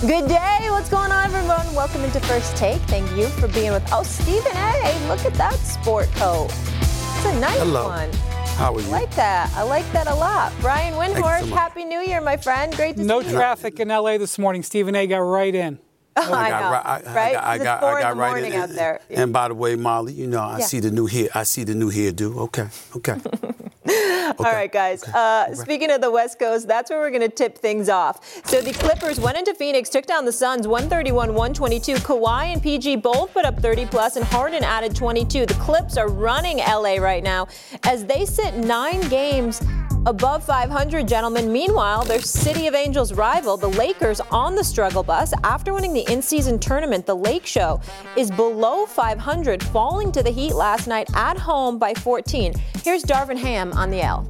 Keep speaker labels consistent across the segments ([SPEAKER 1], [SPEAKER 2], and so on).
[SPEAKER 1] Good day. What's going on, everyone? Welcome into First Take. Thank you for being with us. Oh, Stephen A., look at that sport coat. It's a nice one.
[SPEAKER 2] How are you?
[SPEAKER 1] I like that. I like that a lot. Brian Windhorst, so Happy New Year, my friend. Great to see you.
[SPEAKER 3] No traffic in L.A. this morning. Stephen A. got right in.
[SPEAKER 1] Oh, I know, right? I got 4 in the morning out there.
[SPEAKER 2] And by the way, Molly, you know, I see the new hairdo. Okay.
[SPEAKER 1] All right, guys. Speaking of the West Coast, that's where we're going to tip things off. So the Clippers went into Phoenix, took down the Suns 131-122. Kawhi and PG both put up 30-plus, and Harden added 22. The Clips are running L.A. right now as they sit 9 games above 500, gentlemen. Meanwhile, their City of Angels rival, the Lakers, on the struggle bus. After winning the in-season tournament, the Lake Show is below 500, falling to the Heat last night at home by 14. Here's Darvin Ham on the L.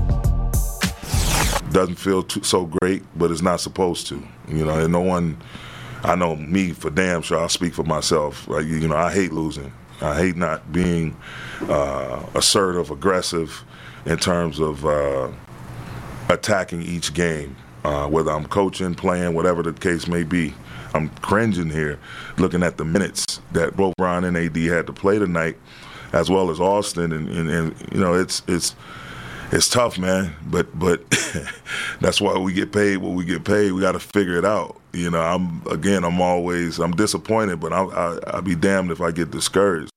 [SPEAKER 4] Doesn't feel so great, but it's not supposed to. You know, and no one, I know me for damn sure, I'll speak for myself. Like, you know, I hate losing. I hate not being assertive, aggressive, in terms of attacking each game, whether I'm coaching, playing, whatever the case may be. I'm cringing here looking at the minutes that both Ron and AD had to play tonight, as well as Austin, and you know, it's tough, man. But that's why we get paid what we get paid. We got to figure it out. You know, I'm disappointed, but I'll be damned if I get discouraged.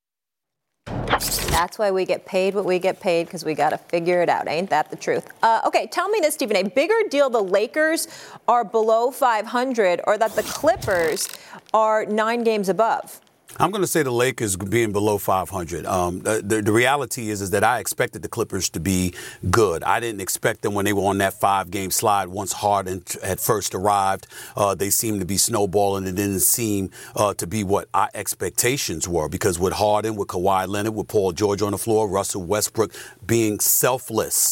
[SPEAKER 1] That's why we get paid what we get paid, because we got to figure it out. Ain't that the truth? Okay, tell me this, Stephen A. Bigger deal the Lakers are below 500 or that the Clippers are 9 games above?
[SPEAKER 2] I'm going to say the Lakers being below 500. The reality is that I expected the Clippers to be good. I didn't expect them when they were on that 5-game slide once Harden had first arrived. They seemed to be snowballing. It didn't seem to be what our expectations were, because with Harden, with Kawhi Leonard, with Paul George on the floor, Russell Westbrook being selfless,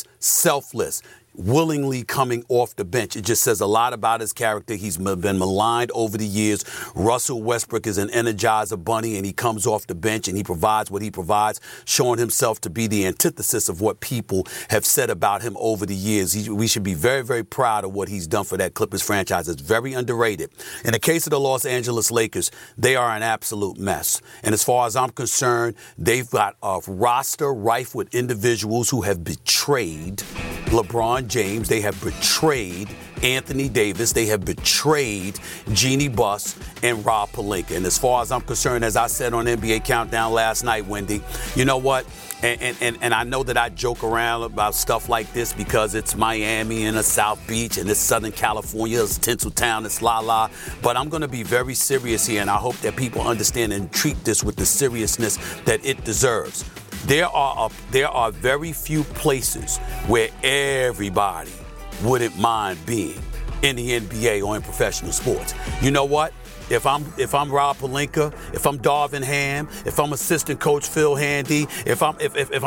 [SPEAKER 2] willingly coming off the bench. It just says a lot about his character. He's been maligned over the years. Russell Westbrook is an energizer bunny, and he comes off the bench and he provides what he provides, showing himself to be the antithesis of what people have said about him over the years. We should be very, very proud of what he's done for that Clippers franchise. It's very underrated. In the case of the Los Angeles Lakers, they are an absolute mess. And as far as I'm concerned, they've got a roster rife with individuals who have betrayed LeBron James. They have betrayed Anthony Davis. They have betrayed Jeannie Buss and Rob Pelinka. And as far as I'm concerned, as I said on NBA Countdown last night, Wendy, you know what? And I know that I joke around about stuff like this because it's Miami and it's South Beach and it's Southern California, it's Tinseltown, it's la-la. But I'm going to be very serious here, and I hope that people understand and treat this with the seriousness that it deserves. There are very few places where everybody wouldn't mind being in the NBA or in professional sports. You know what? If I'm Rob Pelinka, if I'm Darvin Ham, if I'm assistant coach Phil Handy, if I'm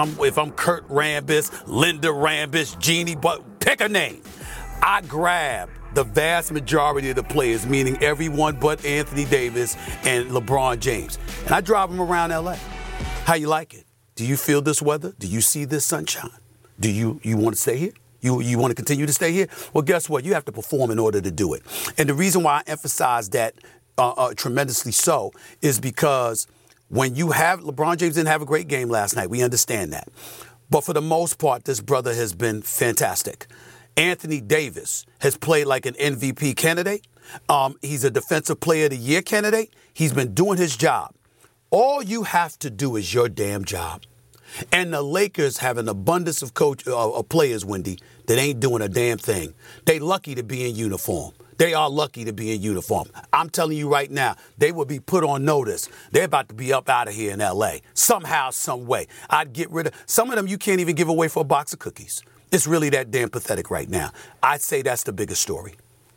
[SPEAKER 2] Kurt Rambis, Linda Rambis, Jeannie, but pick a name, I grab the vast majority of the players, meaning everyone but Anthony Davis and LeBron James, and I drive them around LA. How you like it? Do you feel this weather? Do you see this sunshine? Do you want to stay here? You want to continue to stay here? Well, guess what? You have to perform in order to do it. And the reason why I emphasize that tremendously so is because when you have LeBron James didn't have a great game last night. We understand that. But for the most part, this brother has been fantastic. Anthony Davis has played like an MVP candidate. He's a Defensive Player of the Year candidate. He's been doing his job. All you have to do is your damn job. And the Lakers have an abundance of players, Wendy, that ain't doing a damn thing. They lucky to be in uniform. They are lucky to be in uniform. I'm telling you right now, they will be put on notice. They're about to be up out of here in L.A. somehow, some way. I'd get rid of some of them. You can't even give away for a box of cookies. It's really that damn pathetic right now. I'd say that's the biggest story.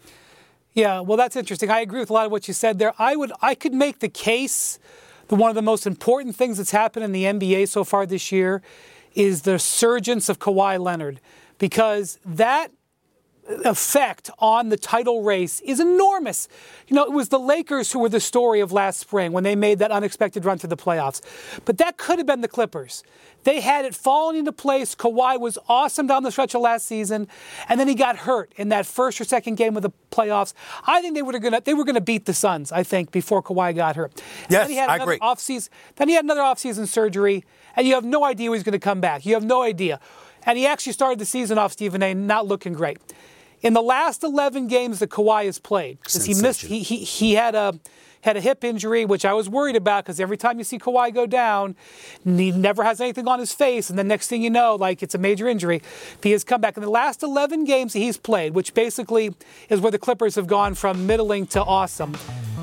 [SPEAKER 3] Yeah, well, that's interesting. I agree with a lot of what you said there. I could make the case that one of the most important things that's happened in the NBA so far this year is the surgence of Kawhi Leonard, because that effect on the title race is enormous. You know, it was the Lakers who were the story of last spring when they made that unexpected run to the playoffs. But that could have been the Clippers. They had it falling into place. Kawhi was awesome down the stretch of last season, and then he got hurt in that first or second game of the playoffs. I think they were going to beat the Suns, I think, before Kawhi got hurt.
[SPEAKER 2] Yes,
[SPEAKER 3] I agree. Then he had another offseason surgery, and you have no idea when he's going to come back. You have no idea. And he actually started the season off, Stephen A., not looking great. In the last 11 games that Kawhi has played, because he missed, he had a hip injury, which I was worried about because every time you see Kawhi go down, he never has anything on his face, and the next thing you know, like it's a major injury. He has come back. In the last 11 games he's played, which basically is where the Clippers have gone from middling to awesome,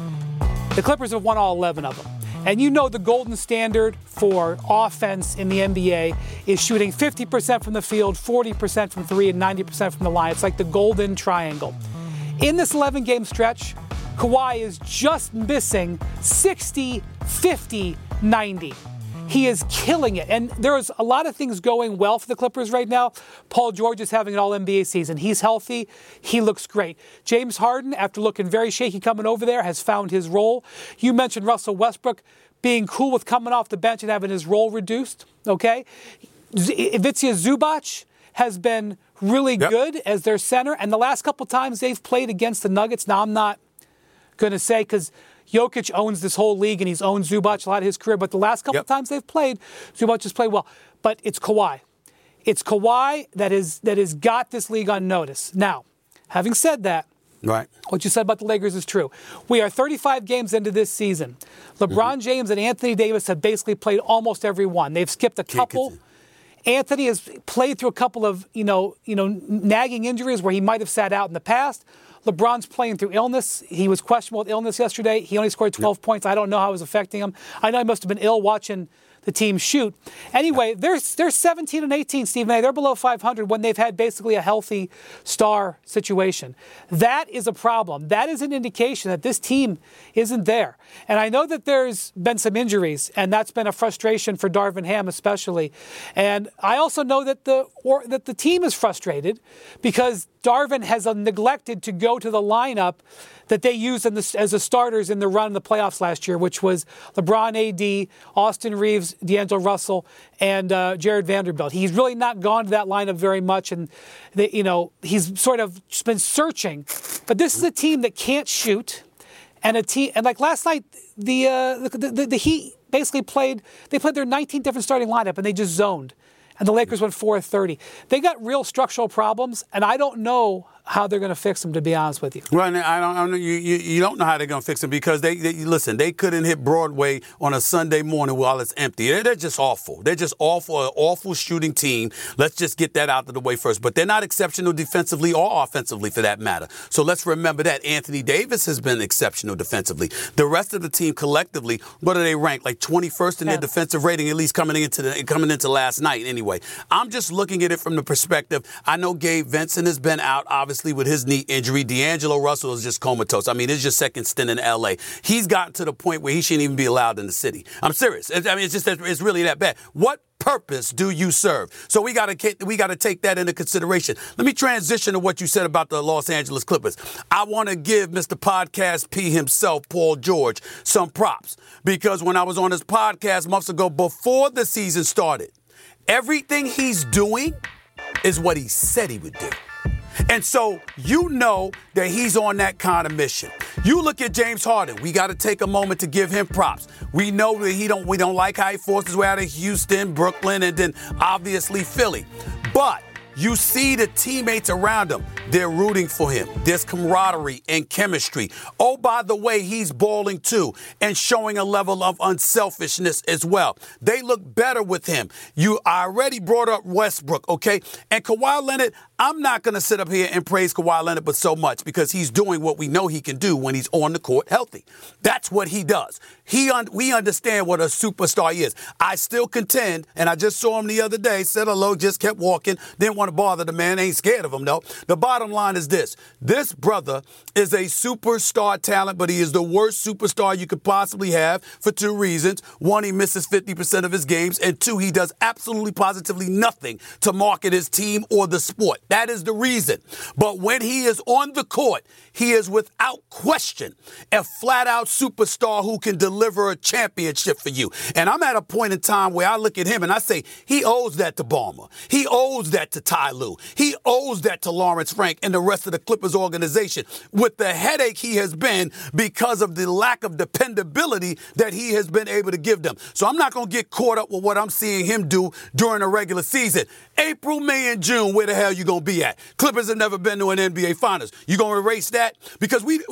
[SPEAKER 3] the Clippers have won all 11 of them. And you know the golden standard for offense in the NBA is shooting 50% from the field, 40% from three, and 90% from the line. It's like the golden triangle. In this 11-game stretch, Kawhi is just missing 60, 50, 90. He is killing it. And there's a lot of things going well for the Clippers right now. Paul George is having an all-NBA season. He's healthy. He looks great. James Harden, after looking very shaky coming over there, has found his role. You mentioned Russell Westbrook being cool with coming off the bench and having his role reduced, okay? Ivica Zubac has been really good as their center. And the last couple times they've played against the Nuggets, now I'm not going to say because Jokic owns this whole league and he's owned Zubac a lot of his career, but the last couple times they've played, Zubac has played well. But it's Kawhi. It's Kawhi that has got this league on notice. Now, having said that,
[SPEAKER 2] right,
[SPEAKER 3] what you said about the Lakers is true. We are 35 games into this season. LeBron James and Anthony Davis have basically played almost every one. They've skipped a couple. Anthony has played through a couple of, nagging injuries where he might have sat out in the past. LeBron's playing through illness. He was questionable with illness yesterday. He only scored 12 points. I don't know how it was affecting him. I know he must have been ill watching the team shoot. Anyway, they're 17 and 18, Stephen A. They're below 500 when they've had basically a healthy star situation. That is a problem. That is an indication that this team isn't there. And I know that there's been some injuries, and that's been a frustration for Darvin Ham especially. And I also know that the team is frustrated because Darvin has neglected to go to the lineup that they used as the starters in the run in the playoffs last year, which was LeBron, AD, Austin Reeves, D'Angelo Russell, and Jared Vanderbilt. He's really not gone to that lineup very much, and he's sort of just been searching. But this is a team that can't shoot, and like last night, the Heat basically played their 19th different starting lineup, and they just zoned. And the Lakers went 4-30. They got real structural problems, and I don't know how they're going to fix them, to be honest with you.
[SPEAKER 2] Right, I don't know. You don't know how they're going to fix them because they couldn't hit Broadway on a Sunday morning while it's empty. They're just awful. They're just awful, an awful shooting team. Let's just get that out of the way first. But they're not exceptional defensively or offensively for that matter. So let's remember that. Anthony Davis has been exceptional defensively. The rest of the team collectively, what are they ranked? Like 21st in their defensive rating, at least coming into last night anyway. I'm just looking at it from the perspective. I know Gabe Vincent has been out, obviously, with his knee injury. D'Angelo Russell is just comatose. I mean, it's your second stint in L.A. He's gotten to the point where he shouldn't even be allowed in the city. I'm serious. It's really that bad. What purpose do you serve? So we got to take that into consideration. Let me transition to what you said about the Los Angeles Clippers. I want to give Mr. Podcast P himself, Paul George, some props because when I was on his podcast months ago before the season started, everything he's doing is what he said he would do. And so you know that he's on that kind of mission. You look at James Harden. We got to take a moment to give him props. We know that we don't like how he forced his way out of Houston, Brooklyn, and then obviously Philly. But you see the teammates around him. They're rooting for him. There's camaraderie and chemistry. Oh, by the way, he's balling too and showing a level of unselfishness as well. They look better with him. I already brought up Westbrook, okay? And Kawhi Leonard, I'm not going to sit up here and praise Kawhi Leonard but so much because he's doing what we know he can do when he's on the court healthy. That's what he does. We understand what a superstar he is. I still contend, and I just saw him the other day, said hello, just kept walking, didn't want to bother the man, ain't scared of him though. The bottom line is this. This brother is a superstar talent, but he is the worst superstar you could possibly have for two reasons. One, he misses 50% of his games, and two, he does absolutely positively nothing to market his team or the sport. That is the reason. But when he is on the court, he is without question a flat-out superstar who can deliver a championship for you. And I'm at a point in time where I look at him and I say, he owes that to Ballmer. He owes that to Ty Lue. He owes that to Lawrence Frank and the rest of the Clippers organization with the headache he has been because of the lack of dependability that he has been able to give them. So I'm not going to get caught up with what I'm seeing him do during the regular season. April, May, and June, where the hell you going to be at? Clippers have never been to an NBA Finals. You going to erase that? Because we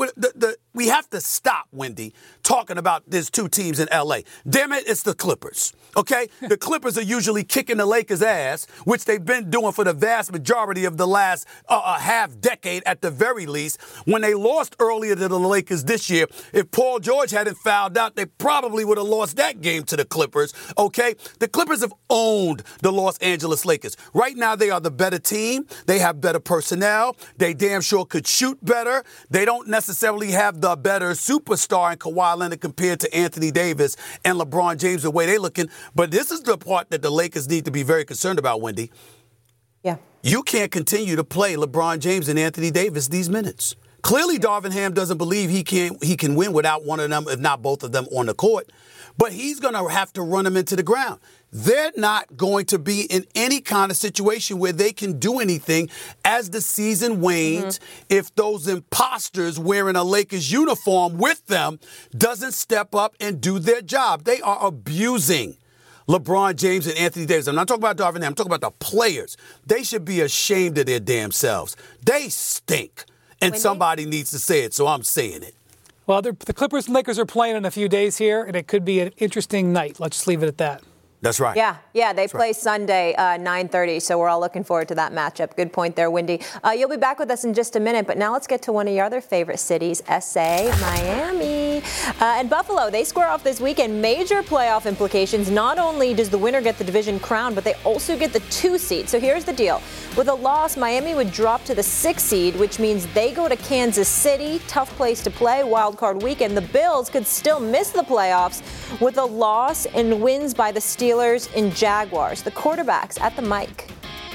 [SPEAKER 2] have to stop, Wendy, talking about there's two teams in L.A. Damn it, it's the Clippers, okay? The Clippers are usually kicking the Lakers' ass, which they've been doing for the vast majority of the last half decade at the very least. When they lost earlier to the Lakers this year, if Paul George hadn't fouled out, they probably would have lost that game to the Clippers, okay? The Clippers have owned the Los Angeles Lakers. Right now, they are the better team. They have better personnel. They damn sure could shoot better. They don't necessarily have the better superstar in Kawhi Leonard compared to Anthony Davis and LeBron James the way they're looking. But this is the part that the Lakers need to be very concerned about, Wendy.
[SPEAKER 1] Yeah.
[SPEAKER 2] You can't continue to play LeBron James and Anthony Davis these minutes. Clearly, Darvin Ham doesn't believe he can win without one of them, if not both of them, on the court. But he's going to have to run them into the ground. They're not going to be in any kind of situation where they can do anything as the season wanes if those imposters wearing a Lakers uniform with them doesn't step up and do their job. They are abusing LeBron James and Anthony Davis. I'm not talking about Darvin Ham. I'm talking about the players. They should be ashamed of their damn selves. They stink. And somebody needs to say it, so I'm saying it.
[SPEAKER 3] Well, the Clippers and Lakers are playing in a few days here, and it could be an interesting night. Let's just leave it at that.
[SPEAKER 2] That's right.
[SPEAKER 1] Yeah, they play Sunday, 9:30, so we're all looking forward to that matchup. Good point there, Wendy. You'll be back with us in just a minute, but now let's get to one of your other favorite cities, SA, Miami. And Buffalo, they square off this weekend. Major playoff implications. Not only does the winner get the division crown, but they also get the 2 seed. So here's the deal. With a loss, Miami would drop to the 6 seed, which means they go to Kansas City. Tough place to play, wild card weekend. The Bills could still miss the playoffs with a loss and wins by the Steelers and Jaguars. The quarterbacks at the mic.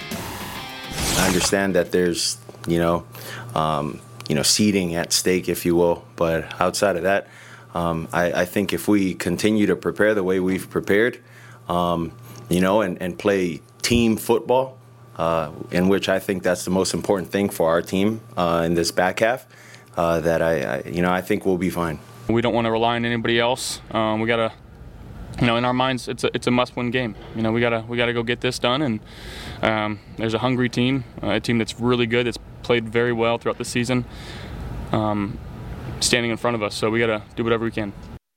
[SPEAKER 5] I understand that there's, seeding at stake, if you will. But outside of that, I think if we continue to prepare the way we've prepared, and play team football, in which I think that's the most important thing for our team in this back half, that I think we'll be fine.
[SPEAKER 6] We don't want to rely on anybody else. We got to. In our minds, it's a must-win game. We gotta go get this done, and there's a hungry team, a team that's really good, that's played very well throughout the season, standing in front of us. So we gotta do whatever we can.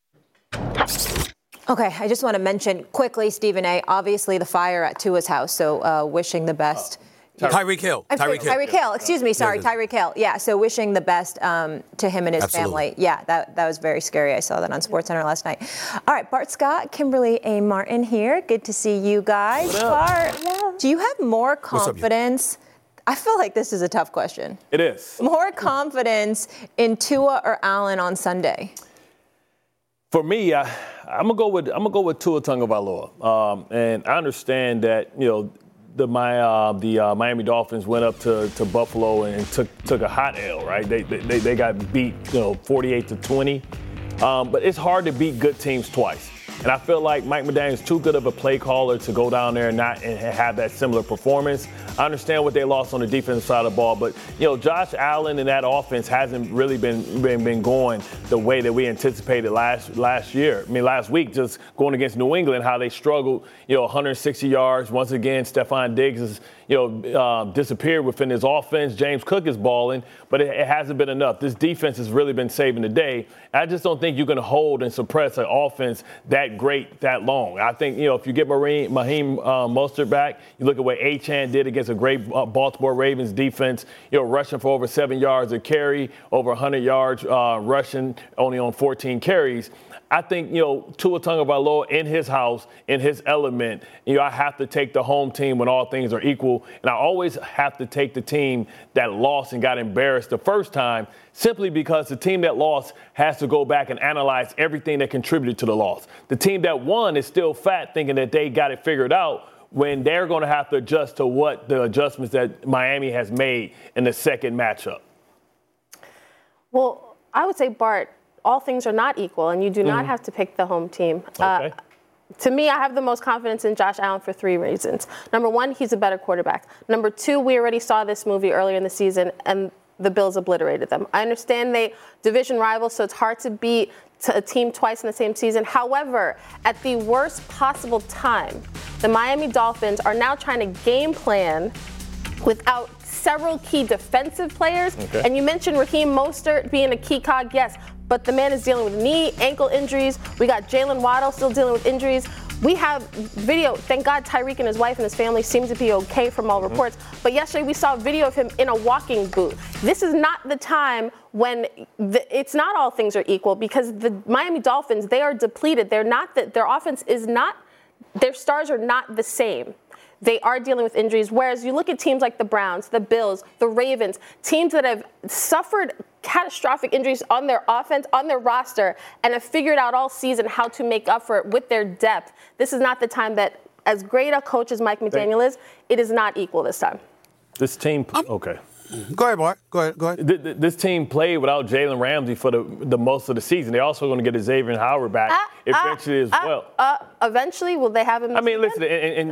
[SPEAKER 1] Okay, I just want to mention quickly, Stephen A. Obviously, the fire at Tua's house. So wishing the best.
[SPEAKER 2] Tyreek Hill.
[SPEAKER 1] Tyreek Hill. Excuse me. Sorry, Tyreek Hill. Yeah. So wishing the best to him and his family. Yeah, that was very scary. I saw that on SportsCenter last night. All right, Bart Scott, Kimberly A. Martin here. Good to see you guys. Bart, do you have more confidence? I feel like this is a tough question.
[SPEAKER 7] It is.
[SPEAKER 1] More confidence in Tua or Allen on Sunday?
[SPEAKER 7] For me, I'm gonna go with Tua Tagovailoa, and I understand that the Miami Dolphins went up to Buffalo and took a hot L, right? They got beat 48-20, but it's hard to beat good teams twice. And I feel like Mike McDaniel's too good of a play caller to go down there and have that similar performance. I understand what they lost on the defensive side of the ball, but Josh Allen and that offense hasn't really been going the way that we anticipated last week, just going against New England, how they struggled, 160 yards. Once again, Stephon Diggs is disappeared within his offense. James Cook is balling, but it hasn't been enough. This defense has really been saving the day. I just don't think you can hold and suppress an offense that great that long. I think, if you get Raheem Mostert back, you look at what Achane did against a great Baltimore Ravens defense, rushing for over 7 yards a carry, over 100 yards rushing, only on 14 carries. I think, Tua Tagovailoa in his house, in his element, I have to take the home team when all things are equal. And I always have to take the team that lost and got embarrassed the first time, simply because the team that lost has to go back and analyze everything that contributed to the loss. The team that won is still fat, thinking that they got it figured out, when they're going to have to adjust to what the adjustments that Miami has made in the second matchup?
[SPEAKER 8] Well, I would say, Bart, all things are not equal, and you do not have to pick the home team.
[SPEAKER 7] Okay.
[SPEAKER 8] To me, I have the most confidence in Josh Allen for 3 reasons. Number 1, he's a better quarterback. Number 2, we already saw this movie earlier in the season, and the Bills obliterated them. I understand they division rivals, so it's hard to beat a team twice in the same season. However, at the worst possible time, the Miami Dolphins are now trying to game plan without several key defensive players. Okay. And you mentioned Raheem Mostert being a key cog, yes, but the man is dealing with knee, ankle injuries. We got Jalen Waddle still dealing with injuries. We have video. Thank God Tyreek and his wife and his family seem to be okay from all reports. But yesterday we saw a video of him in a walking boot. This is not the time when it's not all things are equal, because the Miami Dolphins, they are depleted. They're not their offense is not, their stars are not the same. They are dealing with injuries, whereas you look at teams like the Browns, the Bills, the Ravens, teams that have suffered catastrophic injuries on their offense, on their roster, and have figured out all season how to make up for it with their depth. This is not the time that, as great a coach as Mike McDaniel is, it is not equal this time.
[SPEAKER 7] This team, okay.
[SPEAKER 2] Go ahead, Bart. Go ahead.
[SPEAKER 7] This team played without Jalen Ramsey for the most of the season. They're also going to get Xavier Howard back eventually as well.
[SPEAKER 8] Eventually, will they have him?
[SPEAKER 7] I mean, listen, and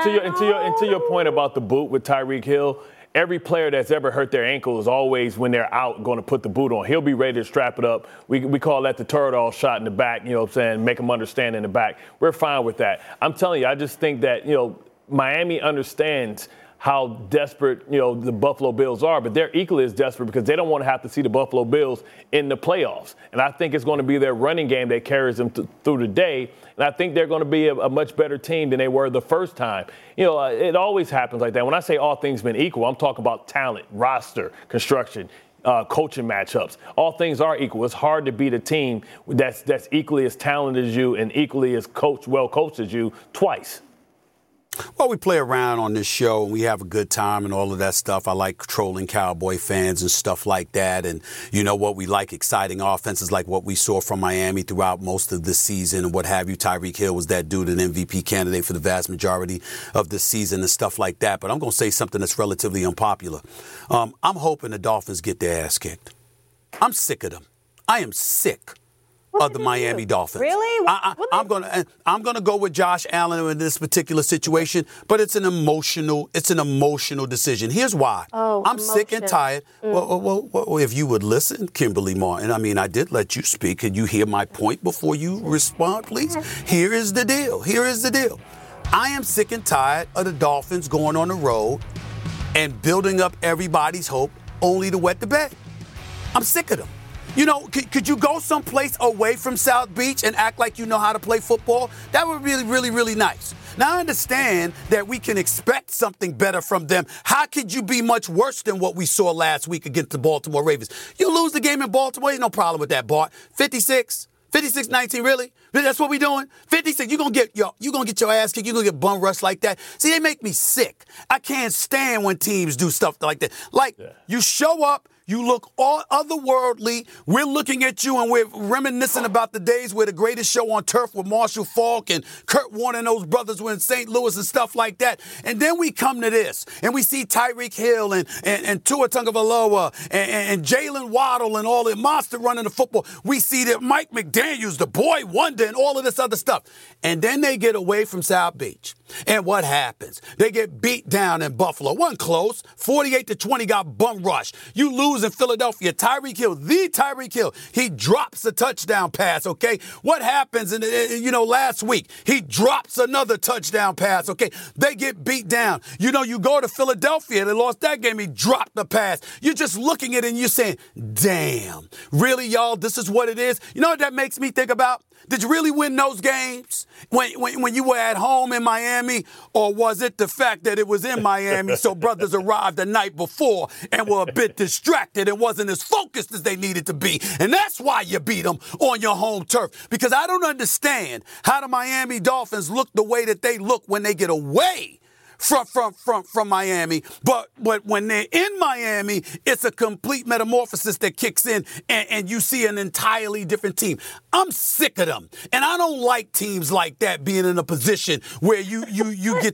[SPEAKER 7] to your point about the boot with Tyreek Hill, every player that's ever hurt their ankle is always, when they're out, going to put the boot on. He'll be ready to strap it up. We call that the Toradol shot in the back, you know what I'm saying, make them understand in the back. We're fine with that. I'm telling you, I just think that, Miami understands how desperate, the Buffalo Bills are, but they're equally as desperate because they don't want to have to see the Buffalo Bills in the playoffs. And I think it's going to be their running game that carries them through the day. And I think they're going to be a much better team than they were the first time. It always happens like that. When I say all things been equal, I'm talking about talent, roster, construction, coaching matchups. All things are equal. It's hard to beat a team that's equally as talented as you and equally as well coached as you twice.
[SPEAKER 2] Well, we play around on this show and we have a good time and all of that stuff. I like trolling Cowboy fans and stuff like that. And you know what? We like exciting offenses like what we saw from Miami throughout most of the season and what have you. Tyreek Hill was that dude, an MVP candidate for the vast majority of the season and stuff like that. But I'm going to say something that's relatively unpopular. I'm hoping the Dolphins get their ass kicked. I'm sick of them. I am sick of the Miami Dolphins.
[SPEAKER 8] Really?
[SPEAKER 2] I'm gonna go with Josh Allen in this particular situation, but it's an emotional decision. Here's why. I'm sick and tired. Well, if you would listen, Kimberly Martin. I mean, I did let you speak. Could you hear my point before you respond, please? Here is the deal. I am sick and tired of the Dolphins going on the road and building up everybody's hope only to wet the bed. I'm sick of them. Could you go someplace away from South Beach and act like you know how to play football? That would be really, really, really nice. Now, I understand that we can expect something better from them. How could you be much worse than what we saw last week against the Baltimore Ravens? You lose the game in Baltimore, ain't no problem with that, Bart. 56-19, really? That's what we doing? 56, you're going to get your ass kicked. You're going to get bum rushed like that. See, they make me sick. I can't stand when teams do stuff like that. You show up, you look all otherworldly. We're looking at you and we're reminiscing about the days where the greatest show on turf with Marshall Faulk and Kurt Warner and those brothers were in St. Louis and stuff like that. And then we come to this and we see Tyreek Hill and Tua Tagovailoa and Jalen Waddle and all the monster running the football. We see that Mike McDaniels, the boy wonder, and all of this other stuff. And then they get away from South Beach. And what happens? They get beat down in Buffalo. Wasn't close. 48-20 got bum rushed. You lose in Philadelphia. Tyreek Hill, he drops a touchdown pass, okay? What happens last week? He drops another touchdown pass, okay? They get beat down. You go to Philadelphia, they lost that game, he dropped the pass. You're just looking at it and you're saying, damn, really, y'all, this is what it is? You know what that makes me think about? Did you really win those games when you were at home in Miami? Or was it the fact that it was in Miami so brothers arrived the night before and were a bit distracted and wasn't as focused as they needed to be? And that's why you beat them on your home turf. Because I don't understand how the Miami Dolphins look the way that they look when they get away from Miami, but when they're in Miami, it's a complete metamorphosis that kicks in, and you see an entirely different team. I'm sick of them. And I don't like teams like that being in a position where you get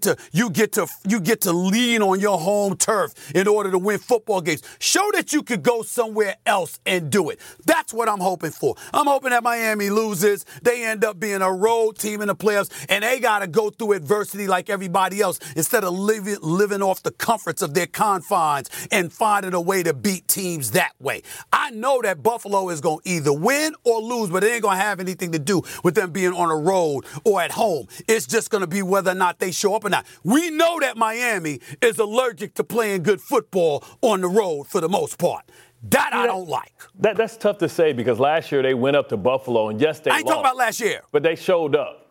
[SPEAKER 2] to lean on your home turf in order to win football games. Show that you could go somewhere else and do it. That's what I'm hoping for. I'm hoping that Miami loses. They end up being a road team in the playoffs, and they got to go through adversity like everybody else instead of living off the comforts of their confines and finding a way to beat teams that way. I know that Buffalo is going to either win or lose, but it ain't going to have anything to do with them being on the road or at home. It's just going to be whether or not they show up or not. We know that Miami is allergic to playing good football on the road for the most part. That I don't like.
[SPEAKER 7] That's tough to say because last year they went up to Buffalo and yes, they lost.
[SPEAKER 2] I ain't talking about last year.
[SPEAKER 7] But they showed up.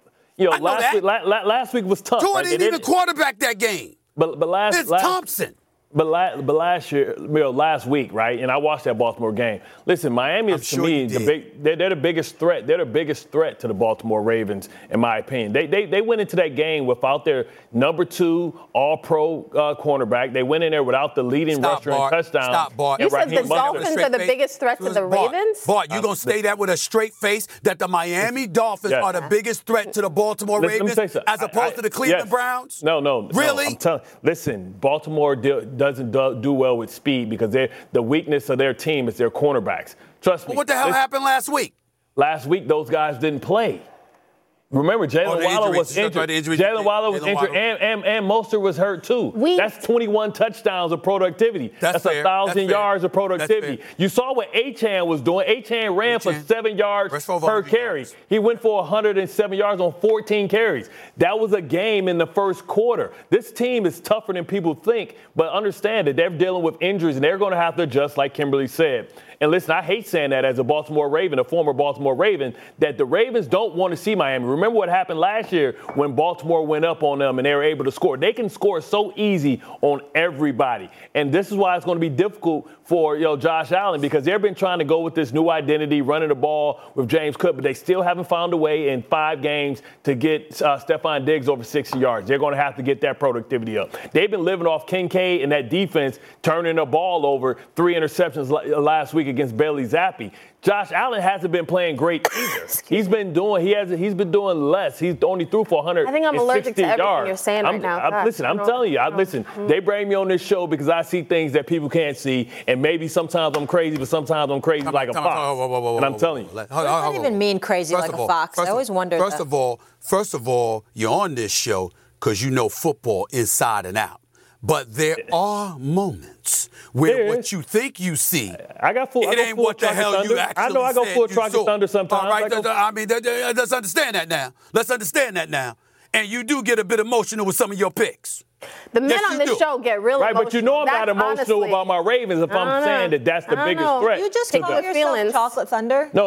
[SPEAKER 7] Last week was tough.
[SPEAKER 2] Tua didn't even quarterback that game.
[SPEAKER 7] But last
[SPEAKER 2] Thompson.
[SPEAKER 7] But last year, last week, right? And I watched that Baltimore game. Listen, Miami is to me they're the biggest threat. They're the biggest threat to the Baltimore Ravens, in my opinion. They went into that game without their number 2 All-Pro cornerback. They went in there without the leading rusher and touchdown.
[SPEAKER 2] Stop, Bart.
[SPEAKER 8] You said the Dolphins are the biggest threat to the Ravens?
[SPEAKER 2] Bart, you gonna say that with a straight face that the Miami Dolphins are the biggest threat to the Baltimore Ravens as opposed to the Cleveland Browns?
[SPEAKER 7] No.
[SPEAKER 2] Really?
[SPEAKER 7] No, I'm telling. Listen, Baltimore doesn't do well with speed because the weakness of their team is their cornerbacks. Trust me.
[SPEAKER 2] Well, what the hell happened last week?
[SPEAKER 7] Last week, those guys didn't play. Remember, Jalen Waddle was injured. Jalen Waddle was injured, and Mostert was hurt too. That's 21 touchdowns of productivity. That's 1,000 yards of productivity. You saw what Achane was doing. Achane ran for 7 yards per carry. He went for 107 yards on 14 carries. That was a game in the first quarter. This team is tougher than people think, but understand that they're dealing with injuries, and they're going to have to adjust, like Kimberly said. And listen, I hate saying that as a Baltimore Raven, a former Baltimore Raven, that the Ravens don't want to see Miami. Remember what happened last year when Baltimore went up on them and they were able to score. They can score so easy on everybody. And this is why it's going to be difficult for Josh Allen because they've been trying to go with this new identity, running the ball with James Cook, but they still haven't found a way in 5 games to get Stephon Diggs over 60 yards. They're going to have to get that productivity up. They've been living off Kincaid and that defense turning the ball over, 3 interceptions last week against Bailey Zappi. Josh Allen hasn't been playing great either. He's been doing less. He's only threw for 160 yards.
[SPEAKER 8] I think I'm allergic to everything you're saying right now.
[SPEAKER 7] I'm telling you. They bring me on this show because I see things that people can't see, and maybe sometimes I'm crazy, but sometimes I'm crazy like a fox. And I'm telling you.
[SPEAKER 1] What does that even mean, crazy like a fox? I always wondered that.
[SPEAKER 2] First of all, you're on this show because you know football inside and out. But there are moments where what you think you see, it ain't what the hell you actually
[SPEAKER 7] I know I go full Tropic Thunder sometimes.
[SPEAKER 2] All right, let's understand that now. Let's understand that now. And you do get a bit emotional with some of your picks.
[SPEAKER 8] The men on this show get really emotional.
[SPEAKER 7] But you know I'm not emotional about my Ravens if I'm saying that that's the biggest threat.
[SPEAKER 1] You just call yourself Chocolate Thunder?
[SPEAKER 7] No.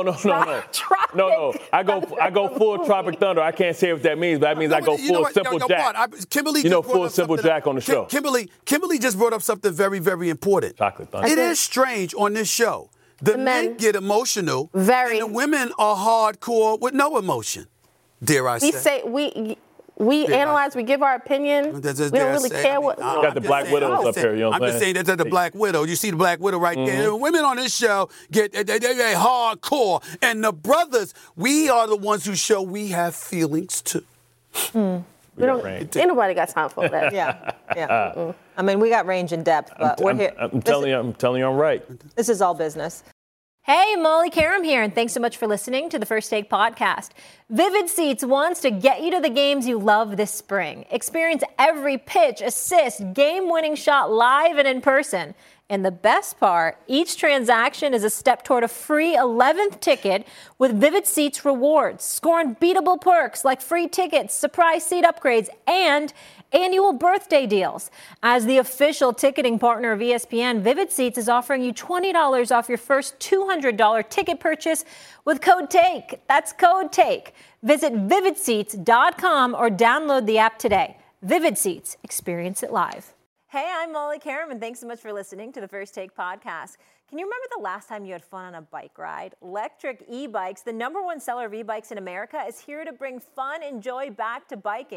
[SPEAKER 7] I go full Tropic Thunder. I can't say what that means, but that means I go full Simple Jack.
[SPEAKER 2] Kimberly
[SPEAKER 7] full Simple Jack on the show.
[SPEAKER 2] Kimberly just brought up something very, very important.
[SPEAKER 7] Chocolate Thunder.
[SPEAKER 2] It is strange on this show. The men get emotional, and the women are hardcore with no emotion. Dare I say?
[SPEAKER 8] We analyze, we give our opinion. We don't really care what.
[SPEAKER 7] You got the Black Widows up here, you know what I'm saying?
[SPEAKER 2] That's the Black Widow. You see the Black Widow right there. Women on this show get they hardcore. And the brothers, we are the ones who show we have feelings too.
[SPEAKER 8] Ain't nobody got time for that.
[SPEAKER 1] Yeah. I mean, we got range and depth, but we're here.
[SPEAKER 7] I'm telling you, I'm right.
[SPEAKER 1] This is all business. Hey, Molly Karam here, and thanks so much for listening to the First Take podcast. Vivid Seats wants to get you to the games you love this spring. Experience every pitch, assist, game-winning shot live and in person. And the best part, each transaction is a step toward a free 11th ticket with Vivid Seats rewards. Score unbeatable perks like free tickets, surprise seat upgrades, and annual birthday deals. As the official ticketing partner of ESPN, Vivid Seats is offering you $20 off your first $200 ticket purchase with code TAKE. That's code TAKE. Visit vividseats.com or download the app today. Vivid Seats. Experience it live. Hey, I'm Molly Karam, and thanks so much for listening to the First Take podcast. Can you remember the last time you had fun on a bike ride? Electric e-bikes, the #1 seller of e-bikes in America, is here to bring fun and joy back to biking.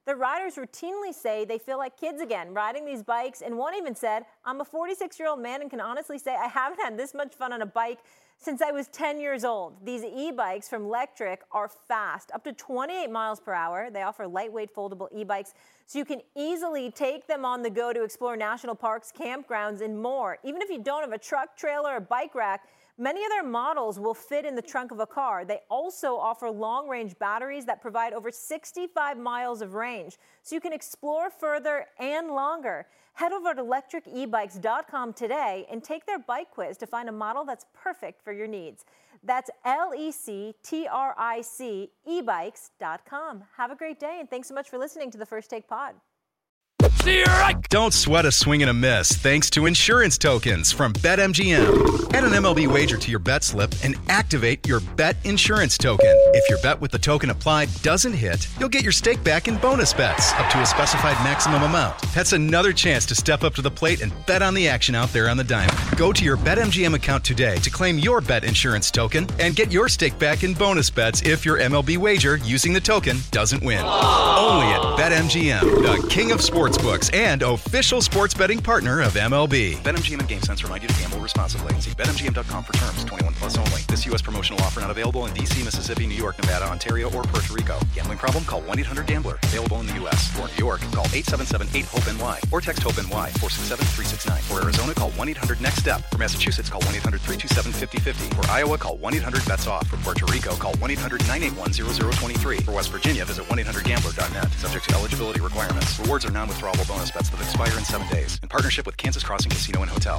[SPEAKER 1] The riders routinely say they feel like kids again riding these bikes, and one even said, "I'm a 46-year-old man and can honestly say I haven't had this much fun on a bike since I was 10 years old." These e-bikes from Lectric are fast, up to 28 miles per hour. They offer lightweight foldable e-bikes, so you can easily take them on the go to explore national parks, campgrounds, and more. Even if you don't have a truck, trailer, or bike rack, many of their models will fit in the trunk of a car. They also offer long-range batteries that provide over 65 miles of range, so you can explore further and longer. Head over to lectricebikes.com today and take their bike quiz to find a model that's perfect for your needs. That's LECTRIC ebikes.com. Have a great day, and thanks so much for listening to the First Take Pod.
[SPEAKER 9] Don't sweat a swing and a miss thanks to insurance tokens from BetMGM. Add an MLB wager to your bet slip and activate your bet insurance token. If your bet with the token applied doesn't hit, you'll get your stake back in bonus bets up to a specified maximum amount. That's another chance to step up to the plate and bet on the action out there on the diamond. Go to your BetMGM account today to claim your bet insurance token and get your stake back in bonus bets if your MLB wager using the token doesn't win. Only at BetMGM, the king of sportsbooks and official sports betting partner of MLB.
[SPEAKER 10] BetMGM and GameSense remind you to gamble responsibly. See BetMGM.com for terms. 21 plus only. This U.S. promotional offer not available in D.C., Mississippi, New York, Nevada, Ontario, or Puerto Rico. Gambling problem? Call 1-800-GAMBLER. Available in the U.S. For New York, call 877-8-HOPE-NY or text HOPE-NY 467-369. For Arizona, call 1-800-NEXT-STEP. For Massachusetts, call 1-800-327-5050. For Iowa, call 1-800-BETS-OFF. For Puerto Rico, call 1-800-981-0023. For West Virginia, visit 1-800-GAMBLER.net. Subject to eligibility requirements. Rewards are non-withdrawable bonus bets that expire in 7 days. In partnership with Kansas Crossing Casino and Hotel.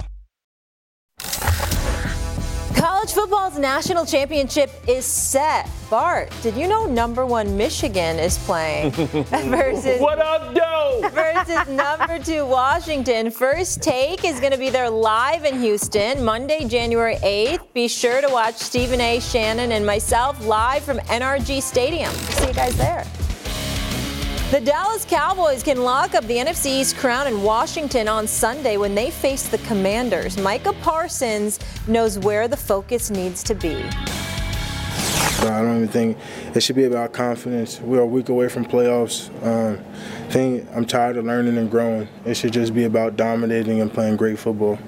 [SPEAKER 1] College football's national championship is set. Bart, did you know number 1 Michigan is playing versus
[SPEAKER 7] What up, though?
[SPEAKER 1] versus number 2 Washington? First Take is going to be there live in Houston Monday, January 8th. Be sure to watch Stephen A., Shannon, and myself live from NRG Stadium. See you guys there. The Dallas Cowboys can lock up the NFC East crown in Washington on Sunday when they face the Commanders. Micah Parsons knows where the focus needs to be.
[SPEAKER 11] I don't even think it should be about confidence. We're a week away from playoffs. I'm tired of learning and growing. It should just be about dominating and playing great football.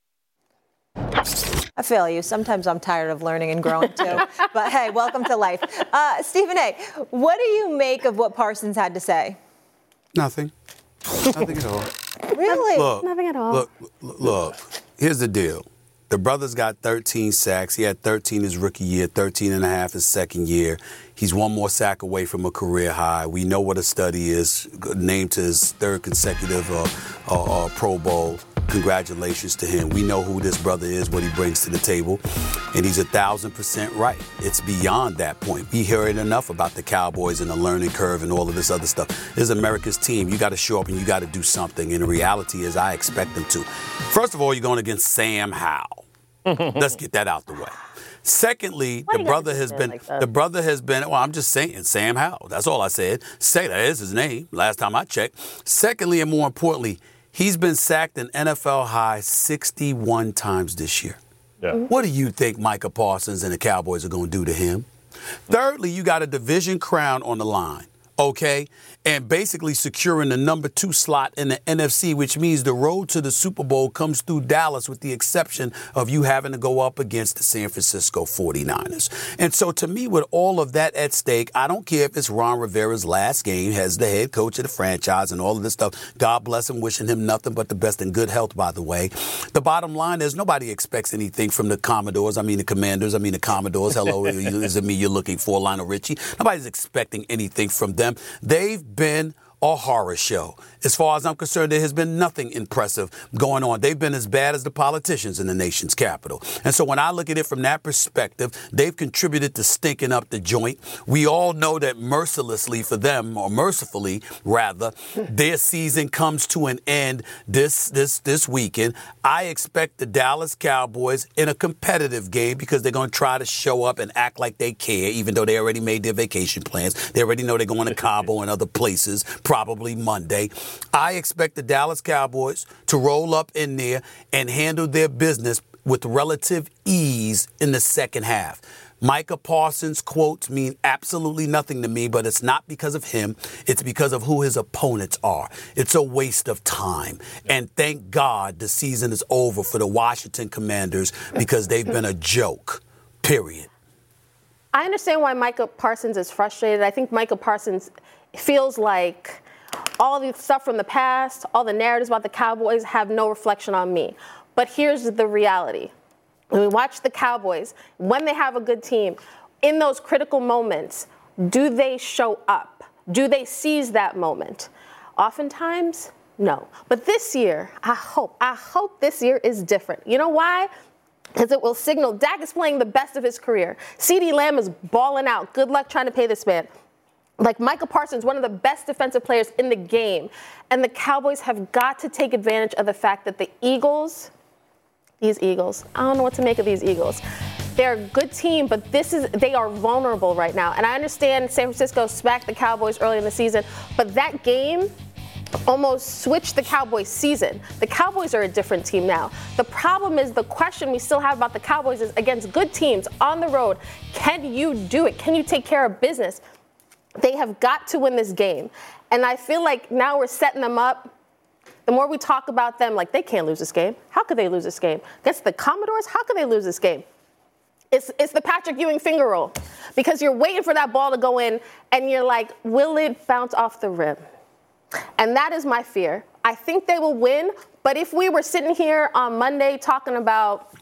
[SPEAKER 1] I feel you. Sometimes I'm tired of learning and growing too. But hey, welcome to life. Stephen A., what do you make of what Parsons had to say?
[SPEAKER 2] Nothing. Nothing at all.
[SPEAKER 1] Really?
[SPEAKER 8] Nothing at all.
[SPEAKER 2] Look, here's the deal. The brother's got 13 sacks. He had 13 his rookie year, 13 and a half his second year. He's one more sack away from a career high. We know what a study is, named to his 3rd consecutive Pro Bowl. Congratulations to him. We know who this brother is, what he brings to the table, and he's 1,000% right. It's beyond that point. We hear it enough about the Cowboys and the learning curve and all of this other stuff. This is America's team. You got to show up and you got to do something, and the reality is I expect them to. First of all, you're going against Sam Howell. Let's get that out the way. Secondly, the brother has been, well, I'm just saying, Sam Howell. That's all I said. Say that is his name, last time I checked. Secondly, and more importantly, he's been sacked an NFL high 61 times this year. Yeah. What do you think Micah Parsons and the Cowboys are going to do to him? Thirdly, you got a division crown on the line, okay? And basically securing the number 2 slot in the NFC, which means the road to the Super Bowl comes through Dallas with the exception of you having to go up against the San Francisco 49ers. And so to me, with all of that at stake, I don't care if it's Ron Rivera's last game as the head coach of the franchise and all of this stuff. God bless him, wishing him nothing but the best and good health, by the way. The bottom line is nobody expects anything from the Commodores. I mean the Commanders. I mean the Commodores. Hello, is it me you're looking for, Lionel Richie? Nobody's expecting anything from them. They've been a horror show. As far as I'm concerned, there has been nothing impressive going on. They've been as bad as the politicians in the nation's capital. And so when I look at it from that perspective, they've contributed to stinking up the joint. We all know that mercilessly for them, or mercifully rather, their season comes to an end this weekend. I expect the Dallas Cowboys in a competitive game because they're going to try to show up and act like they care, even though they already made their vacation plans. They already know they're going to Cabo and other places, probably Monday. I expect the Dallas Cowboys to roll up in there and handle their business with relative ease in the second half. Micah Parsons quotes mean absolutely nothing to me, but it's not because of him. It's because of who his opponents are. It's a waste of time. And thank God the season is over for the Washington Commanders because they've been a joke, period.
[SPEAKER 8] I understand why Micah Parsons is frustrated. I think Micah Parsons feels like all the stuff from the past, all the narratives about the Cowboys have no reflection on me. But here's the reality. When we watch the Cowboys, when they have a good team, in those critical moments, do they show up? Do they seize that moment? Oftentimes, no. But this year, I hope this year is different. You know why? Because it will signal Dak is playing the best of his career. CeeDee Lamb is balling out. Good luck trying to pay this man. Like Micah Parsons, one of the best defensive players in the game. And the Cowboys have got to take advantage of the fact that these Eagles, I don't know what to make of these Eagles. They're a good team, but they are vulnerable right now. And I understand San Francisco smacked the Cowboys early in the season, but that game almost switched the Cowboys season. The Cowboys are a different team now. The problem is the question we still have about the Cowboys is against good teams on the road, can you do it? Can you take care of business? They have got to win this game. And I feel like now we're setting them up. The more we talk about them, like they can't lose this game. How could they lose this game? Against the Commodores, how could they lose this game? It's the Patrick Ewing finger roll. Because you're waiting for that ball to go in, and you're like, will it bounce off the rim? And that is my fear. I think they will win, but if we were sitting here on Monday talking about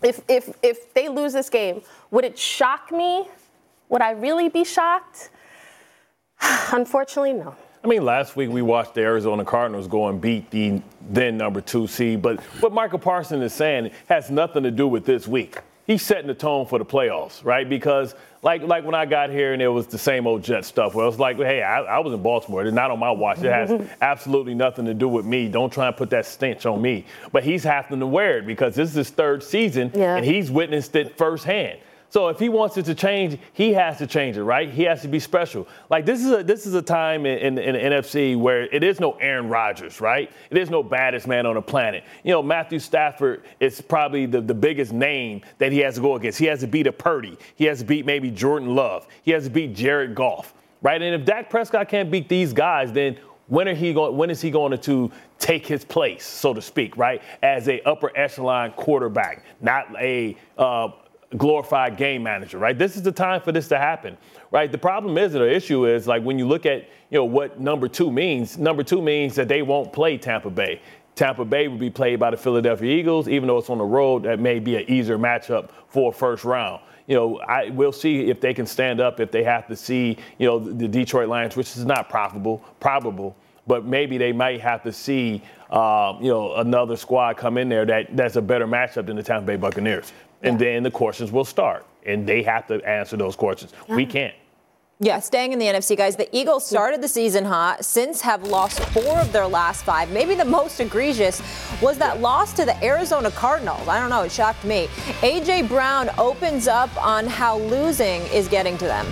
[SPEAKER 8] if they lose this game, would it shock me? Would I really be shocked? Unfortunately, no.
[SPEAKER 7] I mean, last week we watched the Arizona Cardinals go and beat the then number 2 seed. But what Micah Parsons is saying has nothing to do with this week. He's setting the tone for the playoffs, right? Because like when I got here and it was the same old Jet stuff where it was like, hey, I was in Baltimore. It's not on my watch. It has absolutely nothing to do with me. Don't try and put that stench on me. But he's having to wear it because this is his 3rd season and he's witnessed it firsthand. So if he wants it to change, he has to change it, right? He has to be special. Like this is a time in the NFC where it is no Aaron Rodgers, right? It is no baddest man on the planet. You know, Matthew Stafford is probably the biggest name that he has to go against. He has to beat a Purdy. He has to beat maybe Jordan Love. He has to beat Jared Goff, right? And if Dak Prescott can't beat these guys, then when is he going to take his place, so to speak, right? As a upper echelon quarterback, not a glorified game manager, right? This is the time for this to happen, right? The problem is, or the issue is, like when you look at, what number 2 means, number 2 means that they won't play Tampa Bay. Tampa Bay will be played by the Philadelphia Eagles, even though it's on the road, that may be an easier matchup for a first round. We'll see if they can stand up, if they have to see, the Detroit Lions, which is not probable, but maybe they might have to see, another squad come in there that's a better matchup than the Tampa Bay Buccaneers. And then the questions will start, and they have to answer those questions. Yeah. We can't.
[SPEAKER 1] Yeah, staying in the NFC, guys, the Eagles started the season hot, since have lost 4 of their last 5. Maybe the most egregious was that loss to the Arizona Cardinals. I don't know, it shocked me. A.J. Brown opens up on how losing is getting to them.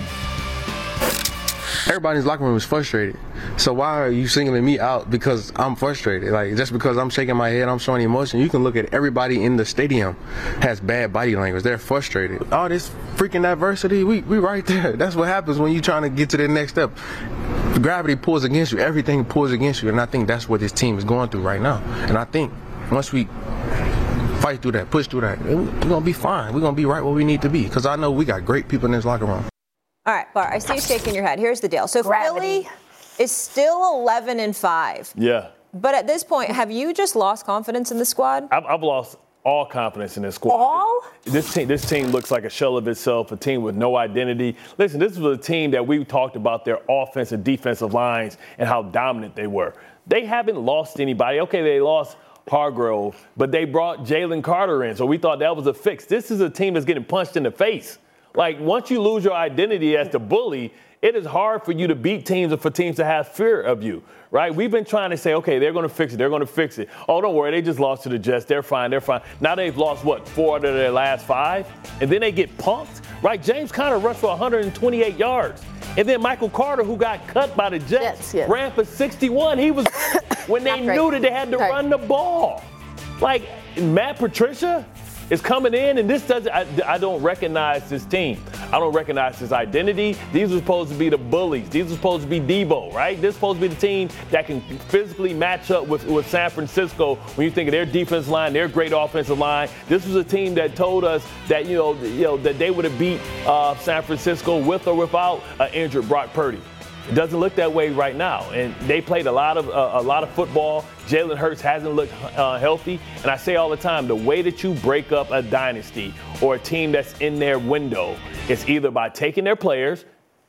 [SPEAKER 12] Everybody in his locker room is frustrated. So why are you singling me out because I'm frustrated? Like, just because I'm shaking my head, I'm showing emotion. You can look at everybody in the stadium has bad body language. They're frustrated. All this freaking adversity, we right there. That's what happens when you're trying to get to the next step. Gravity pulls against you. Everything pulls against you. And I think that's what this team is going through right now. And I think once we fight through that, push through that, we're going to be fine. We're going to be right where we need to be. Because I know we got great people in this locker room.
[SPEAKER 1] All right, Bar, I see you shaking your head. Here's the deal. So Philly is still 11-5.
[SPEAKER 7] Yeah.
[SPEAKER 1] But at this point, have you just lost confidence in the squad?
[SPEAKER 7] I've lost all confidence in this squad.
[SPEAKER 8] All?
[SPEAKER 7] This team looks like a shell of itself, a team with no identity. Listen, this was a team that we talked about their offensive, defensive lines and how dominant they were. They haven't lost anybody. Okay, they lost Hargrove, but they brought Jalen Carter in, so we thought that was a fix. This is a team that's getting punched in the face. Like, once you lose your identity as the bully, it is hard for you to beat teams or for teams to have fear of you, right? We've been trying to say, okay, they're going to fix it. They're going to fix it. Oh, don't worry. They just lost to the Jets. They're fine. They're fine. Now they've lost, 4 out of their last 5? And then they get pumped, right? James Conner rushed for 128 yards. And then Michael Carter, who got cut by the Jets, ran for 61. He was when they knew that they had to run the ball. Like, Matt Patricia is coming in, and this doesn't. I don't recognize this team. I don't recognize his identity. These are supposed to be the bullies. These are supposed to be Debo, right? This is supposed to be the team that can physically match up with San Francisco when you think of their defensive line, their great offensive line. This was a team that told us that, that they would have beat San Francisco with or without an injured Brock Purdy. It doesn't look that way right now, and they played a lot of football. Jalen Hurts hasn't looked healthy, and I say all the time, the way that you break up a dynasty or a team that's in their window is either by taking their players,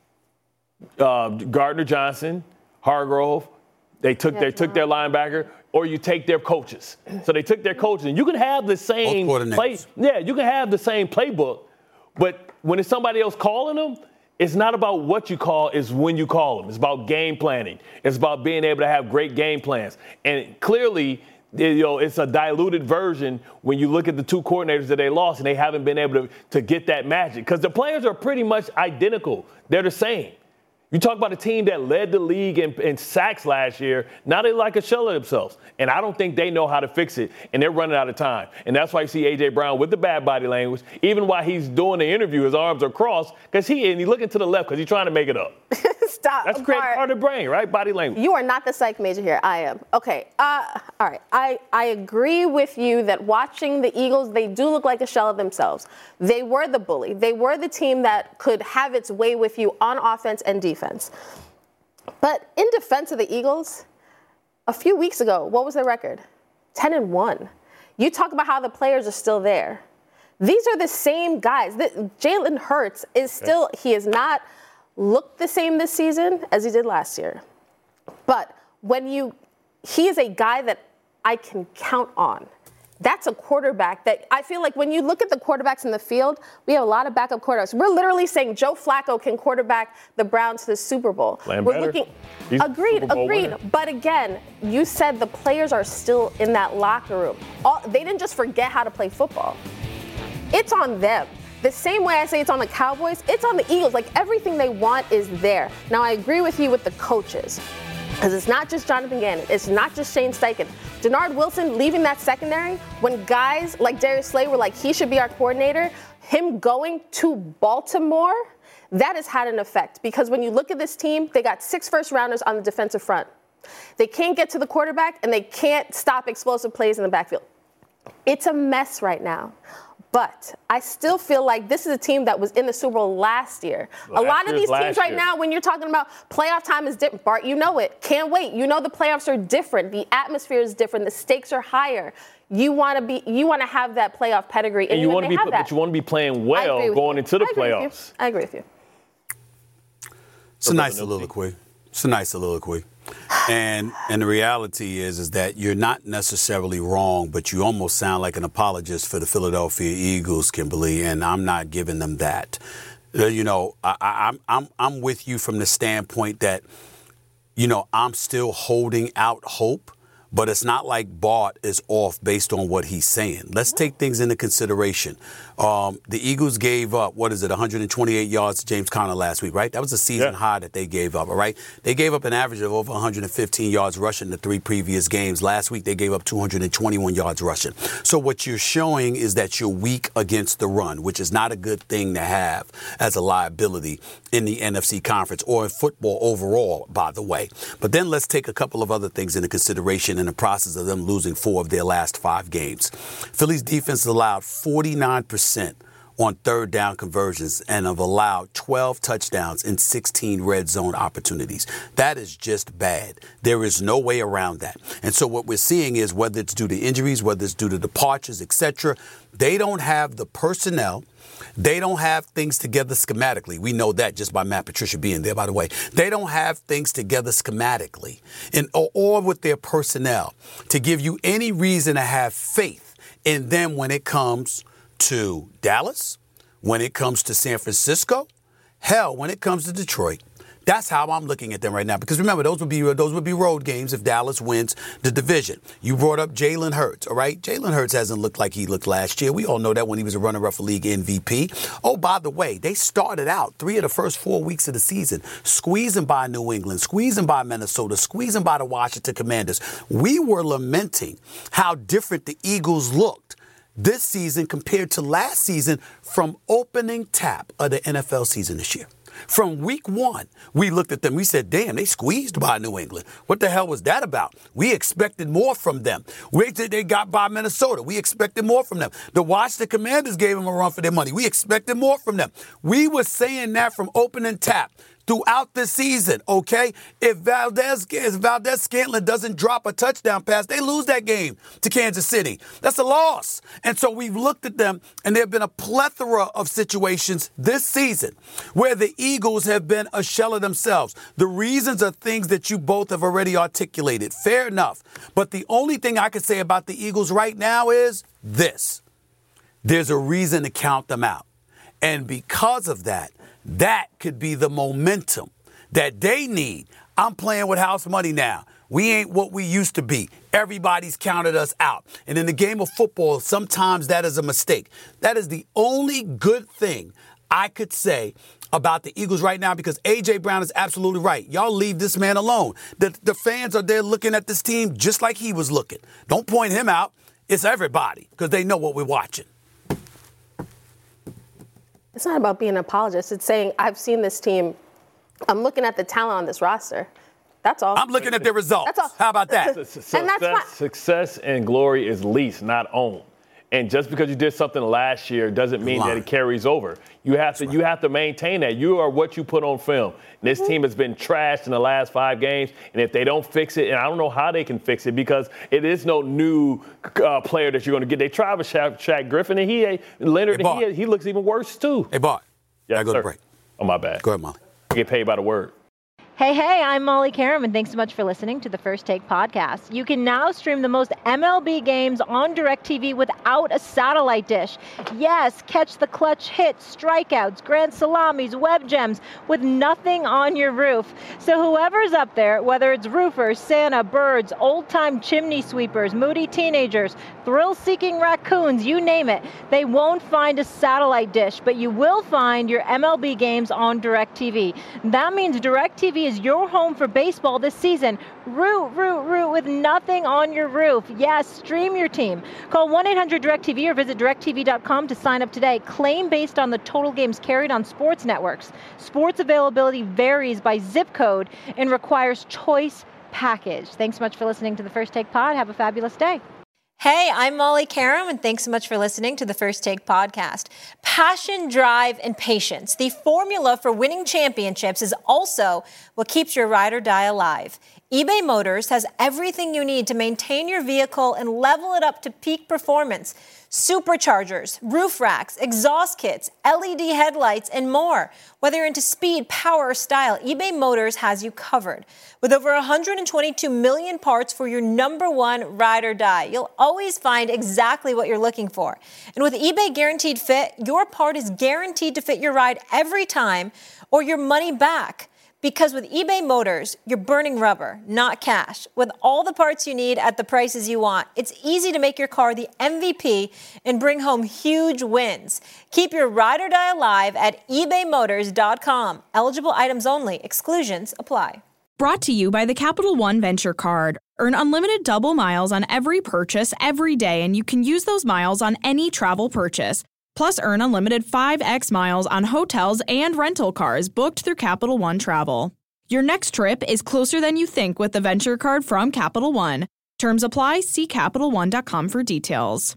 [SPEAKER 7] Gardner Johnson, Hargrove, they took their linebacker, or you take their coaches. So they took their coaches, and you can have the same play. Yeah, you can have the same playbook, but when it's somebody else calling them, it's not about what you call, it's when you call them. It's about game planning. It's about being able to have great game plans. And clearly, it's a diluted version when you look at the two coordinators that they lost and they haven't been able to get that magic. Because the players are pretty much identical. They're the same. You talk about a team that led the league in sacks last year. Now they like a shell of themselves. And I don't think they know how to fix it. And they're running out of time. And that's why you see A.J. Brown with the bad body language. Even while he's doing the interview, his arms are crossed. Because he's looking to the left because he's trying to make it up.
[SPEAKER 8] Stop.
[SPEAKER 7] That's creating part of the brain, right? Body language.
[SPEAKER 8] You are not the psych major here. I am. Okay. All right. I agree with you that watching the Eagles, they do look like a shell of themselves. They were the bully. They were the team that could have its way with you on offense and defense. But in defense of the Eagles, a few weeks ago, what was their record? 10-1. You talk about how the players are still there. These are the same guys. Jalen Hurts is still, he has not looked the same this season as he did last year. But he is a guy that I can count on. That's a quarterback that I feel like when you look at the quarterbacks in the field, we have a lot of backup quarterbacks. We're literally saying Joe Flacco can quarterback the Browns to the Super Bowl. Agreed. But again, you said the players are still in that locker room. They didn't just forget how to play football. It's on them. The same way I say it's on the Cowboys, it's on the Eagles. Like, everything they want is there. Now, I agree with you with the coaches. Because it's not just Jonathan Gannon. It's not just Shane Steichen. Denard Wilson leaving that secondary, when guys like Darius Slay were like, he should be our coordinator, him going to Baltimore, that has had an effect. Because when you look at this team, they got 6 first-rounders on the defensive front. They can't get to the quarterback, and they can't stop explosive plays in the backfield. It's a mess right now. But I still feel like this is a team that was in the Super Bowl last year. A lot of these teams right now, when you're talking about playoff time is different, Bart, you know it. Can't wait. You know the playoffs are different. The atmosphere is different. The stakes are higher. You want to have that playoff pedigree, and you want to have that.
[SPEAKER 7] But you want to be playing well going into the playoffs.
[SPEAKER 8] I agree with you.
[SPEAKER 2] It's a nice soliloquy. And the reality is that you're not necessarily wrong, but you almost sound like an apologist for the Philadelphia Eagles, Kimberly, and I'm not giving them that. I'm with you from the standpoint that, I'm still holding out hope. But it's not like Bart is off based on what he's saying. Let's take things into consideration. The Eagles gave up, 128 yards to James Conner last week, right? That was a season high that they gave up, all right? They gave up an average of over 115 yards rushing the 3 previous games. Last week, they gave up 221 yards rushing. So what you're showing is that you're weak against the run, which is not a good thing to have as a liability in the NFC conference or in football overall, by the way. But then let's take a couple of other things into consideration in the process of them losing 4 of their last 5 games. Philly's defense allowed 49% on third down conversions and have allowed 12 touchdowns in 16 red zone opportunities. That is just bad. There is no way around that. And so what we're seeing is, whether it's due to injuries, whether it's due to departures, etc., they don't have the personnel. They don't have things together schematically. We know that just by Matt Patricia being there, by the way. They don't have things together schematically or with their personnel to give you any reason to have faith in them when it comes to Dallas, when it comes to San Francisco, hell, when it comes to Detroit. That's how I'm looking at them right now. Because remember, those would be road games if Dallas wins the division. You brought up Jalen Hurts, all right? Jalen Hurts hasn't looked like he looked last year. We all know that when he was a runner-up for league MVP. Oh, by the way, they started out 3 of the first 4 weeks of the season squeezing by New England, squeezing by Minnesota, squeezing by the Washington Commanders. We were lamenting how different the Eagles looked this season compared to last season from opening tap of the NFL season this year. From week 1, we looked at them. We said, damn, they squeezed by New England. What the hell was that about? We expected more from them. They got by Minnesota. We expected more from them. The Washington Commanders gave them a run for their money. We expected more from them. We were saying that from opening tap throughout the season, okay? If Valdez-Scantling doesn't drop a touchdown pass, they lose that game to Kansas City. That's a loss. And so we've looked at them, and there have been a plethora of situations this season where the Eagles have been a shell of themselves. The reasons are things that you both have already articulated. Fair enough. But the only thing I can say about the Eagles right now is this. There's a reason to count them out. And because of that, that could be the momentum that they need. I'm playing with house money now. We ain't what we used to be. Everybody's counted us out. And in the game of football, sometimes that is a mistake. That is the only good thing I could say about the Eagles right now, because A.J. Brown is absolutely right. Y'all leave this man alone. The fans are there looking at this team just like he was looking. Don't point him out. It's everybody, because they know what we're watching.
[SPEAKER 8] It's not about being an apologist. It's saying, I've seen this team. I'm looking at the talent on this roster. That's all.
[SPEAKER 2] I'm looking at the results. That's all. How about that?
[SPEAKER 7] Success and glory is leased, not owned. And just because you did something last year doesn't mean that it carries over. You have to maintain that. You are what you put on film. And this team has been trashed in the last 5 games. And if they don't fix it, and I don't know how they can fix it, because it is no new player that you're going to get. They tried with Shaq Griffin, and he looks even worse too.
[SPEAKER 2] Hey, Bart.
[SPEAKER 7] Yeah,
[SPEAKER 2] I go to break.
[SPEAKER 7] Oh, my bad.
[SPEAKER 2] Go ahead, Molly.
[SPEAKER 7] I get paid by the word.
[SPEAKER 13] Hey, I'm Molly Karam, and thanks so much for listening to the First Take podcast. You can now stream the most MLB games on DirecTV without a satellite dish. Yes, catch the clutch hits, strikeouts, grand salamis, web gems with nothing on your roof. So whoever's up there, whether it's roofers, Santa, birds, old-time chimney sweepers, moody teenagers, thrill-seeking raccoons, you name it, they won't find a satellite dish, but you will find your MLB games on DirecTV. That means DirecTV is your home for baseball this season. Root with nothing on your roof. Yes, stream your team. Call 1-800-DirecTV or visit DirecTV.com to sign up today. Claim based on the total games carried on sports networks. Sports availability varies by zip code and requires choice package. Thanks so much for listening to the First Take Pod. Have a fabulous day.
[SPEAKER 1] Hey, I'm Molly Karam, and thanks so much for listening to the First Take podcast. Passion, drive, and patience. The formula for winning championships is also what keeps your ride or die alive. eBay Motors has everything you need to maintain your vehicle and level it up to peak performance. Superchargers, roof racks, exhaust kits, LED headlights, and more. Whether you're into speed, power, or style, eBay Motors has you covered. With over 122 million parts for your number one ride or die, you'll always find exactly what you're looking for. And with eBay Guaranteed Fit, your part is guaranteed to fit your ride every time or your money back. Because with eBay Motors, you're burning rubber, not cash. With all the parts you need at the prices you want, it's easy to make your car the MVP and bring home huge wins. Keep your ride or die alive at ebaymotors.com. Eligible items only. Exclusions apply.
[SPEAKER 14] Brought to you by the Capital One Venture Card. Earn unlimited double miles on every purchase every day, and you can use those miles on any travel purchase. Plus, earn unlimited 5x miles on hotels and rental cars booked through Capital One Travel. Your next trip is closer than you think with the Venture Card from Capital One. Terms apply. See CapitalOne.com for details.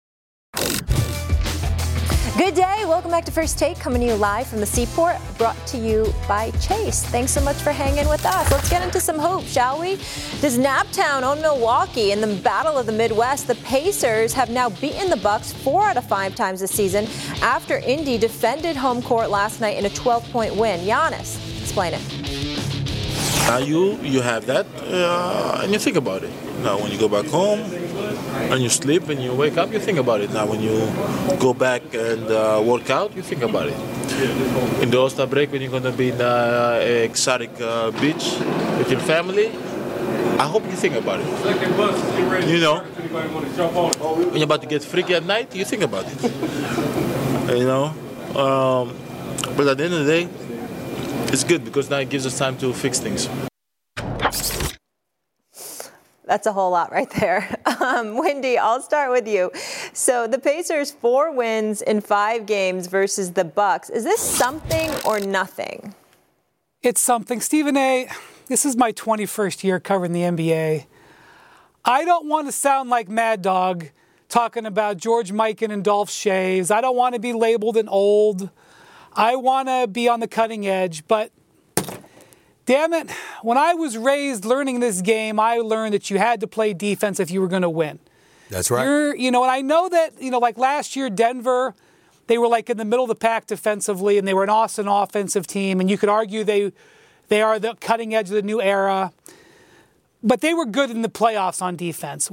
[SPEAKER 1] Good day. Welcome back to First Take, coming to you live from the Seaport, brought to you by Chase. Thanks so much for hanging with us. Let's get into some hope, shall we? Does Naptown own Milwaukee in the Battle of the Midwest? The Pacers have now beaten the Bucks 4 out of 5 times this season after Indy defended home court last night in a 12-point win. Giannis, explain it.
[SPEAKER 15] You have that, and you think about it. Now, when you go back home and you sleep and you wake up, you think about it. Now, when you go back and work out, you think about it. In the All-Star break, when you're going to be in the exotic beach with your family, I hope you think about it. You know, when you're about to get freaky at night, you think about it. You know, but at the end of the day, it's good because now it gives us time to fix things.
[SPEAKER 1] That's a whole lot right there. Wendy, I'll start with you. So the Pacers 4 wins in 5 games versus the Bucks. Is this something or nothing?
[SPEAKER 3] It's something. Stephen A., this is my 21st year covering the NBA. I don't want to sound like Mad Dog talking about George Mikan and Dolph Shaves. I don't want to be labeled an old. I want to be on the cutting edge, but damn it, when I was raised learning this game, I learned that you had to play defense if you were going to win.
[SPEAKER 2] That's right.
[SPEAKER 3] And I know that, like last year, Denver, they were like in the middle of the pack defensively, and they were an awesome offensive team, and you could argue they are the cutting edge of the new era. But they were good in the playoffs on defense.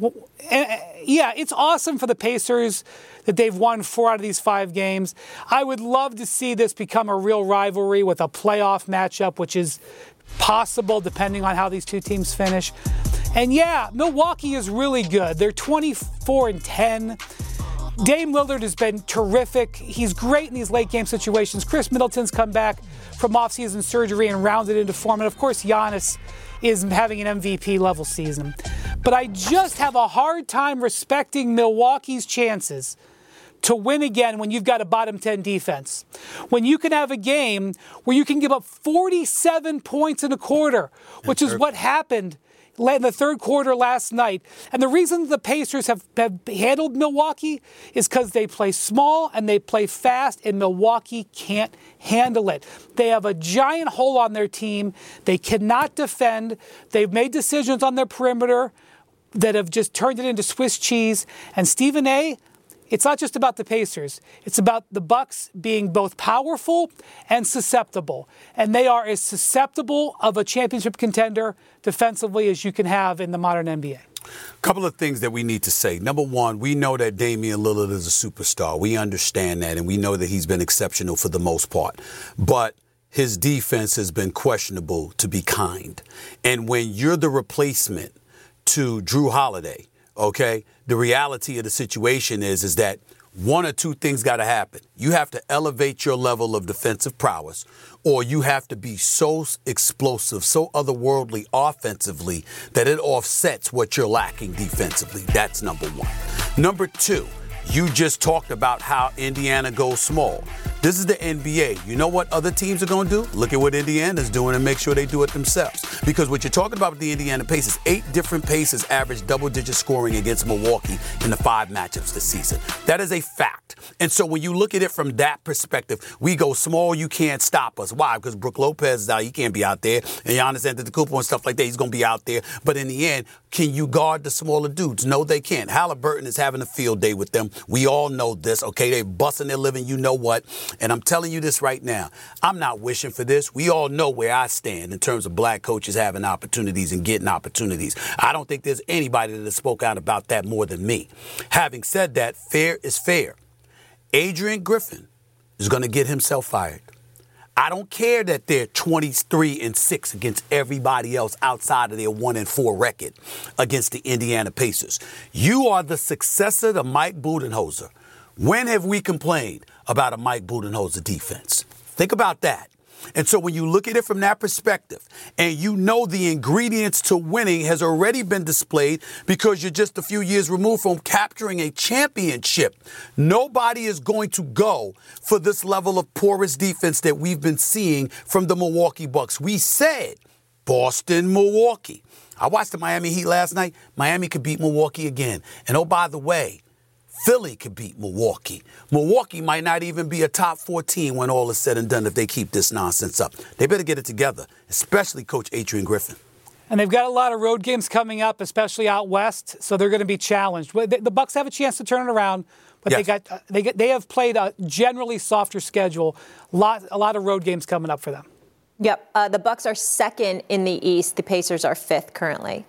[SPEAKER 3] Yeah, it's awesome for the Pacers that they've won 4 out of these 5 games. I would love to see this become a real rivalry with a playoff matchup, which is possible depending on how these two teams finish. And yeah, Milwaukee is really good. They're 24-10. Dame Lillard has been terrific. He's great in these late game situations. Chris Middleton's come back from offseason surgery and rounded into form. And of course, Giannis is having an MVP level season. But I just have a hard time respecting Milwaukee's chances to win again when you've got a bottom 10 defense. When you can have a game where you can give up 47 points in a quarter, which is what happened in the third quarter last night. And the reason the Pacers have handled Milwaukee is because they play small and they play fast, and Milwaukee can't handle it. They have a giant hole on their team. They cannot defend. They've made decisions on their perimeter that have just turned it into Swiss cheese. And Stephen A., it's not just about the Pacers. It's about the Bucks being both powerful and susceptible. And they are as susceptible of a championship contender defensively as you can have in the modern NBA.
[SPEAKER 2] A couple of things that we need to say. Number one, we know that Damian Lillard is a superstar. We understand that, and we know that he's been exceptional for the most part. But his defense has been questionable, to be kind. And when you're the replacement to Drew Holiday, okay, the reality of the situation is that one or two things got to happen. You have to elevate your level of defensive prowess, or you have to be so explosive, so otherworldly offensively that it offsets what you're lacking defensively. That's number one. Number two, you just talked about how Indiana goes small. This is the NBA. You know what other teams are going to do? Look at what Indiana's doing and make sure they do it themselves. Because what you're talking about with the Indiana Pacers, 8 different Pacers averaged double-digit scoring against Milwaukee in the 5 matchups this season. That is a fact. And so when you look at it from that perspective, we go small, you can't stop us. Why? Because Brook Lopez is out. He can't be out there. And Giannis Antetokounmpo and stuff like that, he's going to be out there. But in the end, can you guard the smaller dudes? No, they can't. Halliburton is having a field day with them. We all know this, okay? They're busting their living, you know what. And I'm telling you this right now. I'm not wishing for this. We all know where I stand in terms of black coaches having opportunities and getting opportunities. I don't think there's anybody that has spoke out about that more than me. Having said that, fair is fair. Adrian Griffin is going to get himself fired. I don't care that they're 23-6 against everybody else outside of their 1-4 record against the Indiana Pacers. You are the successor to Mike Budenholzer. When have we complained about a Mike Budenholzer defense? Think about that. And so when you look at it from that perspective, and you know the ingredients to winning has already been displayed because you're just a few years removed from capturing a championship, nobody is going to go for this level of porous defense that we've been seeing from the Milwaukee Bucks. We said Boston, Milwaukee. I watched the Miami Heat last night. Miami could beat Milwaukee again. And oh, by the way, Philly could beat Milwaukee. Milwaukee might not even be a top 14 when all is said and done if they keep this nonsense up. They better get it together, especially Coach Adrian Griffin.
[SPEAKER 3] And they've got a lot of road games coming up, especially out west, so they're going to be challenged. The Bucks have a chance to turn it around, but yes, they have played a generally softer schedule. A lot of road games coming up for them.
[SPEAKER 1] Yep. The Bucks are second in the East. The Pacers are 5th currently.